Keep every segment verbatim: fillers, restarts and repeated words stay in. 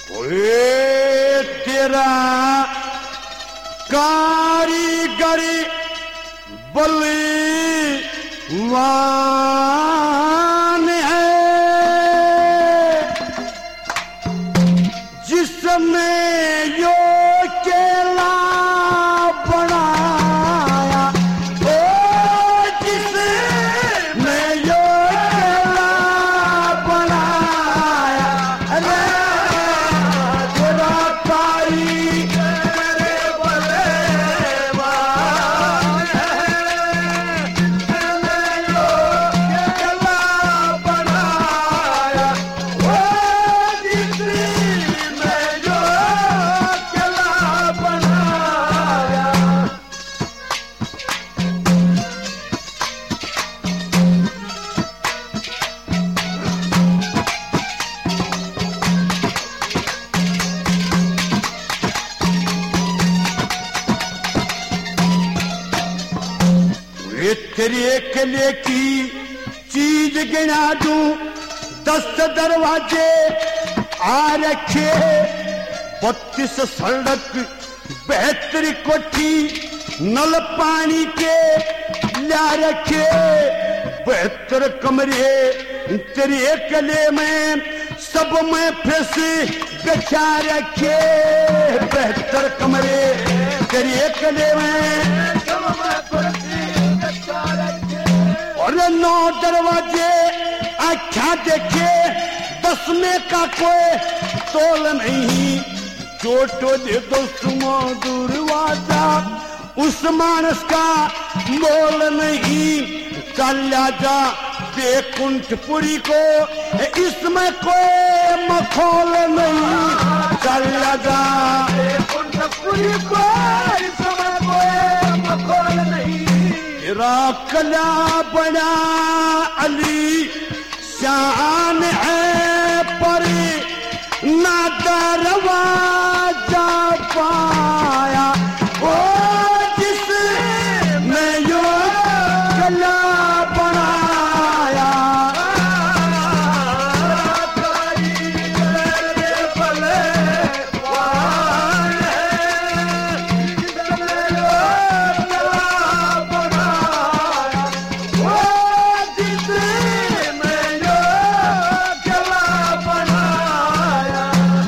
ओए तेरा कारीगरी बलवान है, जिसने यो केला बनाया, ओ जिसने यो केला बनाया, अरे तेरा कारीगर बलवान है, जिसने यो केला बनाया, ओ जिसने यो केला बनाया। वे तेरी अकेले की चीज गिना दूं, दस दरवाजे आ रखे, बत्तीस सड़क, बेहतरी कोठी, नल पानी के ला रखे, बेहतर कमरे तेरी अकेले में, सब में फ्रेश बिछा रखे, बेहतर कमरे तेरी अकेले में, सब में फ्रेश बिछा रखे, और नौ दरवाजे आख्या देखे, दस में का कोई तोल नहीं, चोटो दे दो सुमो दुर्वाजा, उस मानस का मोल नहीं, चला जा बेकुंठपुरी को, इसमें कोई मखौल नहीं, चला जा बेकुंठपुरी को, इसमें कोई मखौल नहीं। तेरा कला बना अली शान है, पर ना दरवाजा पाया, ओ जिसने यो कला बनाया, कारीगर बलवान है, जिसने यो कला बनाया, ओ जिसने यो कला बनाया।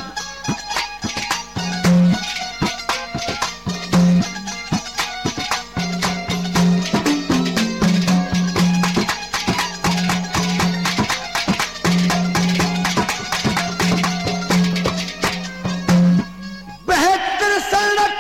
बेहतर सड़क,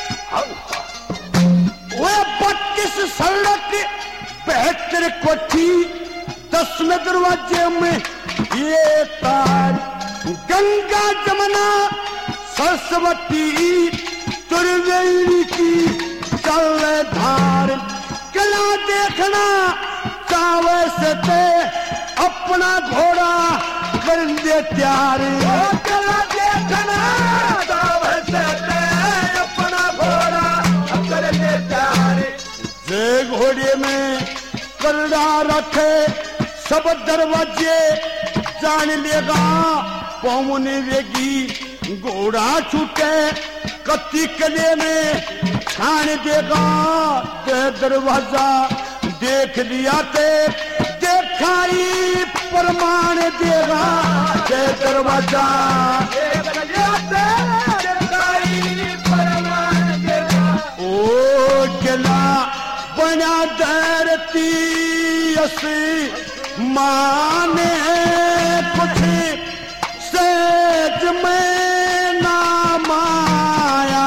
वो बत्तीस सड़क, बेहतर कोठी, दस में दरवाजे में ये तार, गंगा जमुना सरस्वती त्रिवेणी की चल धार, कला देखना चावे से ते अपना घोड़ा कर दे तैयार, कला देखना चावे से ते अपना घोड़ा कर दे तैयार, जे घोड़े में कल्ला रखे, सब दरवाजे जान लेगा, पवन वेगी घोड़ा छूटे, कत्ती कले में छान देगा, ते दरवाजा देख लिया ते देखाई प्रमाण देगा, ते दरवाजा देख लिया ते देखाई प्रमाण देगा। ओ केला बना धरती असी माने कुछ सेज में ना माया,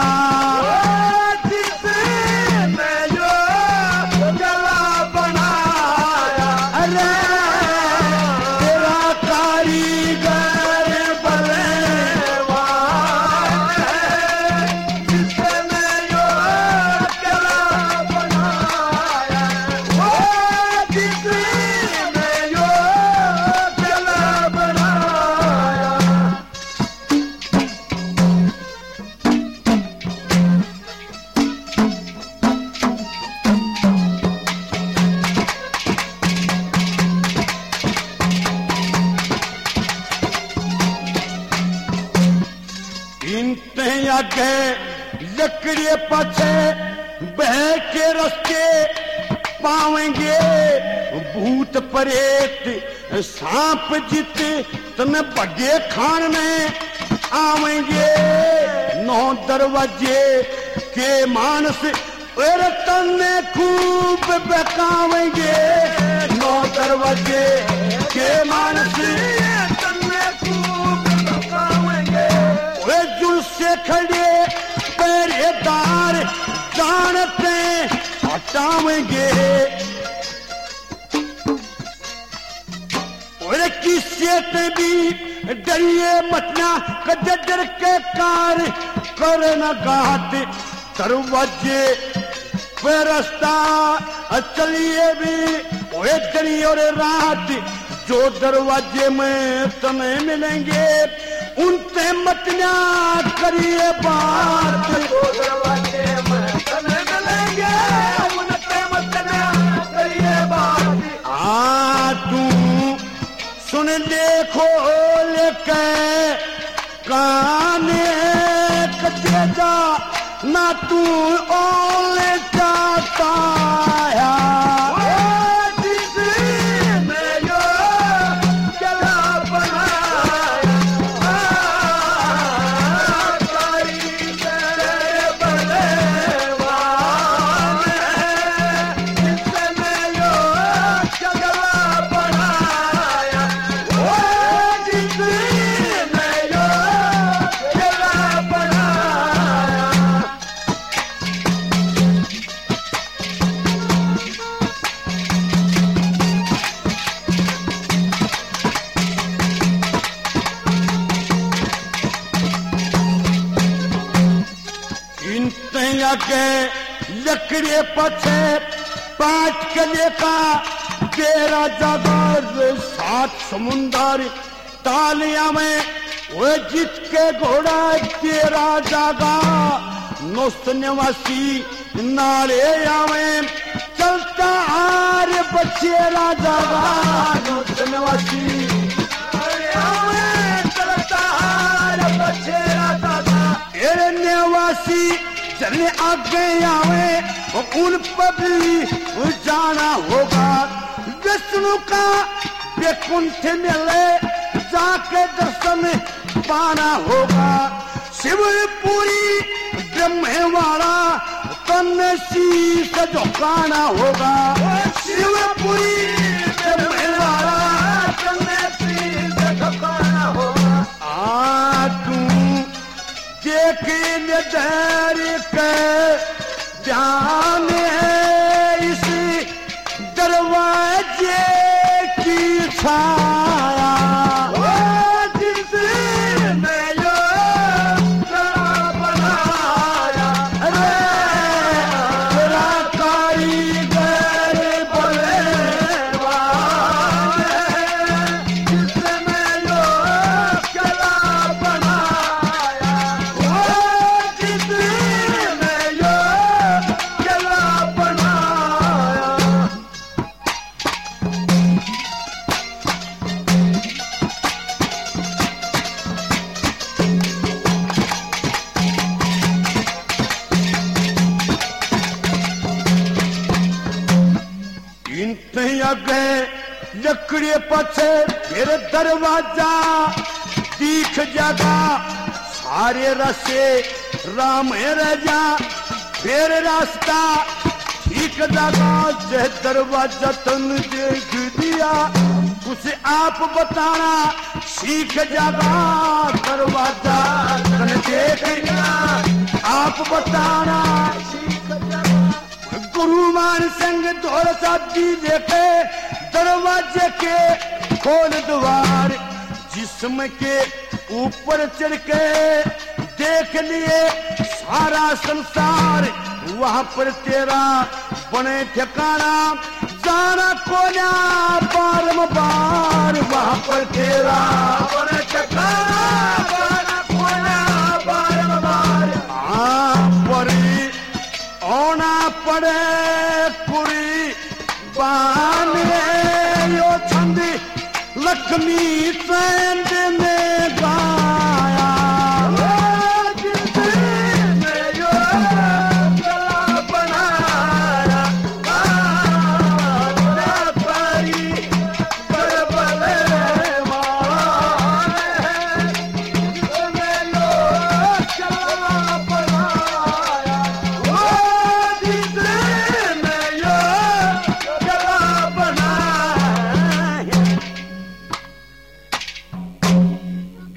जिसने यो गला बनाया, अरे तेरा कारीगर बलवान है, जिसने यो गला बनाया, ओ जिसने यो गला बनाया। इनते आगे लकड़िए पछे बह के रस्ते पावेंगे भूत प्रेत सांप जित तने बगे खान में आवेंगे नौ दरवाजे के मानस और तने खूब बकावेंगे नौ दरवाजे के मानस तने खूब बकावेंगे वे जुल से खड़े पहरेदार जानते हटावेंगे और किससे भी डरिए मतना कदर के कार करना घाट दरवाजे पे रास्ता चलिए भी ओए दिन और रात जो दरवाजे में तुम्हें मिलेंगे उनसे मतना करिए बात जो दरवाजे में तुम्हें मिलेंगे उनसे मतना करिए बात आ तू सुन ले खोल के काने कटे जा ना तू ओल जाता है जिसमें यो गला बनाया तारी तेरे बलवान जिसमें यो गला बनाया जिसमें यो गला बनाया के लकड़े पछे पांच कले का तेरा जागर सात समुंदर तालिया में वो जीत के घोड़ा तेरा जागा नोस्त निवासी नारे आवे चलता आर बच्चे राजागा नोस्त निवासी आवे चलता आर बच्चे राजागा तेरे निवासी चले आगे आवे उन पर भी जाना होगा विष्णु का बेकुंठ मिले जाके दर्शन पाना होगा शिवपुरी ब्रह्मवाड़ा तन शीश झुकाना होगा शिवपुरी ब्रह्मवाड़ा तन शीश झुकाना होगा आ तू देख निधर के ध्यान है इस दरवाजे की छाया जिसने यो गला बनाया अरे तेरा कारीगर बलवान जिसने यो गला बनाया जिसने यो गला बनाया इनते आगे लकड़े पछे फिर दरवाजा दिख जागा सारे रसे राम राजा फिर रास्ता ठीक जागा जे दरवाजा तन देख दिया उसे आप बताना सीख जागा दरवाजा तन देख दिया आप बताना सीख जागा गुरुमान संग दौर साथी देखे दरवाजे के खोल द्वार जिस्म के ऊपर चढ़ के देख लिए सारा संसार वहां पर तेरा बने ठिकाना जाना कोना बारंबार वहां पर तेरा बने ठिकाना जाना कोना बारंबार आ परी ओना पड़े पुरी बाने यो छंदी लक्ष्मी